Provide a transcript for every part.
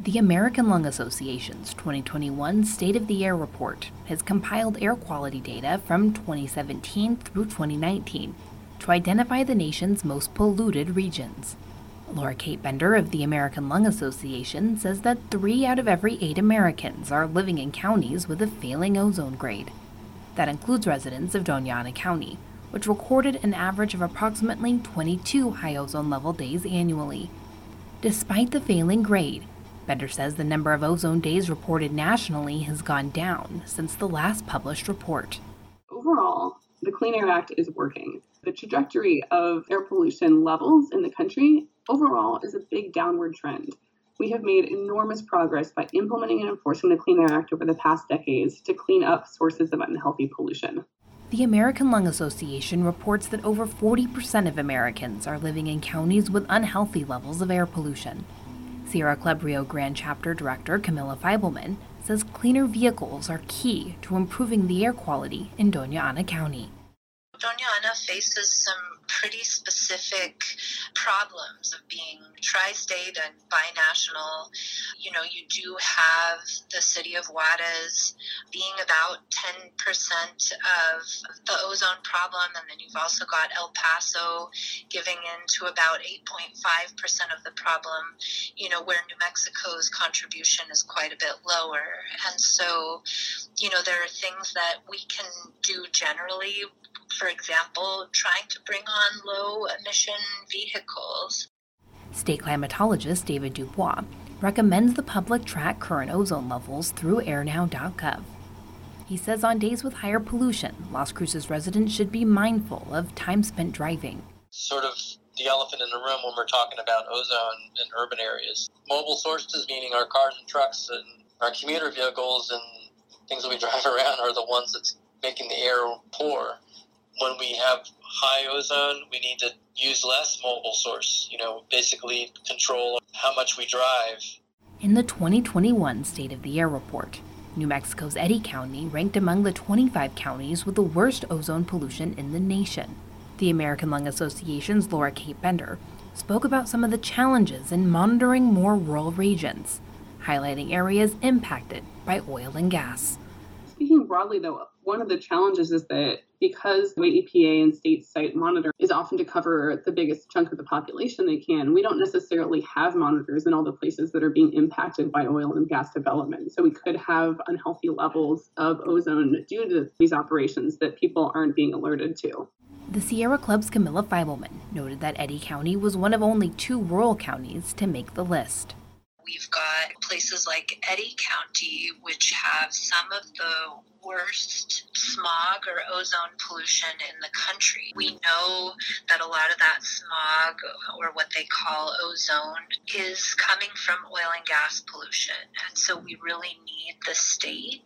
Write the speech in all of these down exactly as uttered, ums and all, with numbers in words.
The American Lung Association's twenty twenty-one State of the Air report has compiled air quality data from twenty seventeen through twenty nineteen to identify the nation's most polluted regions. Laura Kate Bender of the American Lung Association says that three out of every eight Americans are living in counties with a failing ozone grade. That includes residents of Doña Ana County, which recorded an average of approximately twenty-two high ozone level days annually. Despite the failing grade, Bender says the number of ozone days reported nationally has gone down since the last published report. Overall, the Clean Air Act is working. The trajectory of air pollution levels in the country overall is a big downward trend. We have made enormous progress by implementing and enforcing the Clean Air Act over the past decades to clean up sources of unhealthy pollution. The American Lung Association reports that over forty percent of Americans are living in counties with unhealthy levels of air pollution. Sierra Club Rio Grande Chapter Director Camilla Feibelman says cleaner vehicles are key to improving the air quality in Doña Ana County. Doña Ana faces some pretty specific problems of being tri-state and binational. You know, you do have the city of Juarez being about ten percent of the ozone problem, and then you've also got El Paso giving in to about eight point five percent of the problem, you know, where New Mexico's contribution is quite a bit lower. And so, you know, there are things that we can do generally. For example, trying to bring on low-emission vehicles. State climatologist David Dubois recommends the public track current ozone levels through air now dot gov. He says on days with higher pollution, Las Cruces residents should be mindful of time spent driving. Sort of the elephant in the room when we're talking about ozone in urban areas. Mobile sources, meaning our cars and trucks and our commuter vehicles and things that we drive around, are the ones that's making the air poor. When we have high ozone, we need to use less mobile source, you know, basically control how much we drive. In the twenty twenty-one State of the Air report, New Mexico's Eddy County ranked among the twenty-five counties with the worst ozone pollution in the nation. The American Lung Association's Laura Kate Bender spoke about some of the challenges in monitoring more rural regions, highlighting areas impacted by oil and gas. Speaking broadly, though, one of the challenges is that because the way E P A and state site monitor is often to cover the biggest chunk of the population they can, we don't necessarily have monitors in all the places that are being impacted by oil and gas development. So we could have unhealthy levels of ozone due to these operations that people aren't being alerted to. The Sierra Club's Camilla Feibelman noted that Eddy County was one of only two rural counties to make the list. We've got places like Eddy County, which have some of the worst smog or ozone pollution in the country. We know that a lot of that smog, or what they call ozone, is coming from oil and gas pollution. And so we really need the state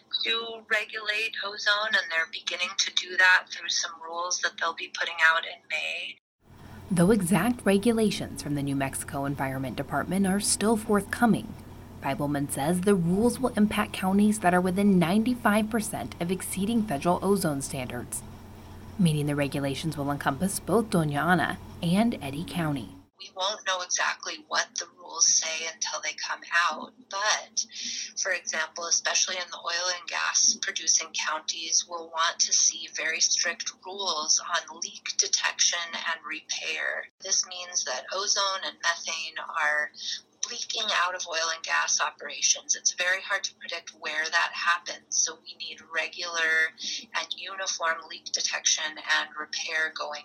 to regulate ozone, and they're beginning to do that through some rules that they'll be putting out in May. Though exact regulations from the New Mexico Environment Department are still forthcoming, Feibelman says the rules will impact counties that are within ninety-five percent of exceeding federal ozone standards, meaning the regulations will encompass both Doña Ana and Eddy County. We won't know exactly what the rules say until they come out, but, for example, especially in the oil and gas producing counties, we'll want to see very strict rules on leak detection and repair. This means that ozone and methane are leaking out of oil and gas operations. It's very hard to predict where that happens, so we need regular and uniform leak detection and repair going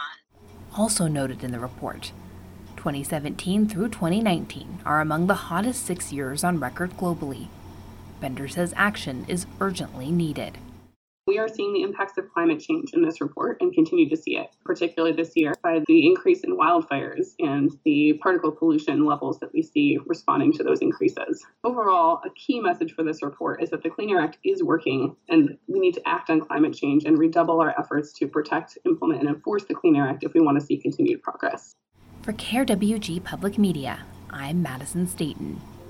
on. Also noted in the report, twenty seventeen through twenty nineteen are among the hottest six years on record globally. Bender says action is urgently needed. We are seeing the impacts of climate change in this report and continue to see it, particularly this year, by the increase in wildfires and the particle pollution levels that we see responding to those increases. Overall, a key message for this report is that the Clean Air Act is working, and we need to act on climate change and redouble our efforts to protect, implement, and enforce the Clean Air Act if we want to see continued progress. For C A R E W G Public Media, I'm Madison Staton.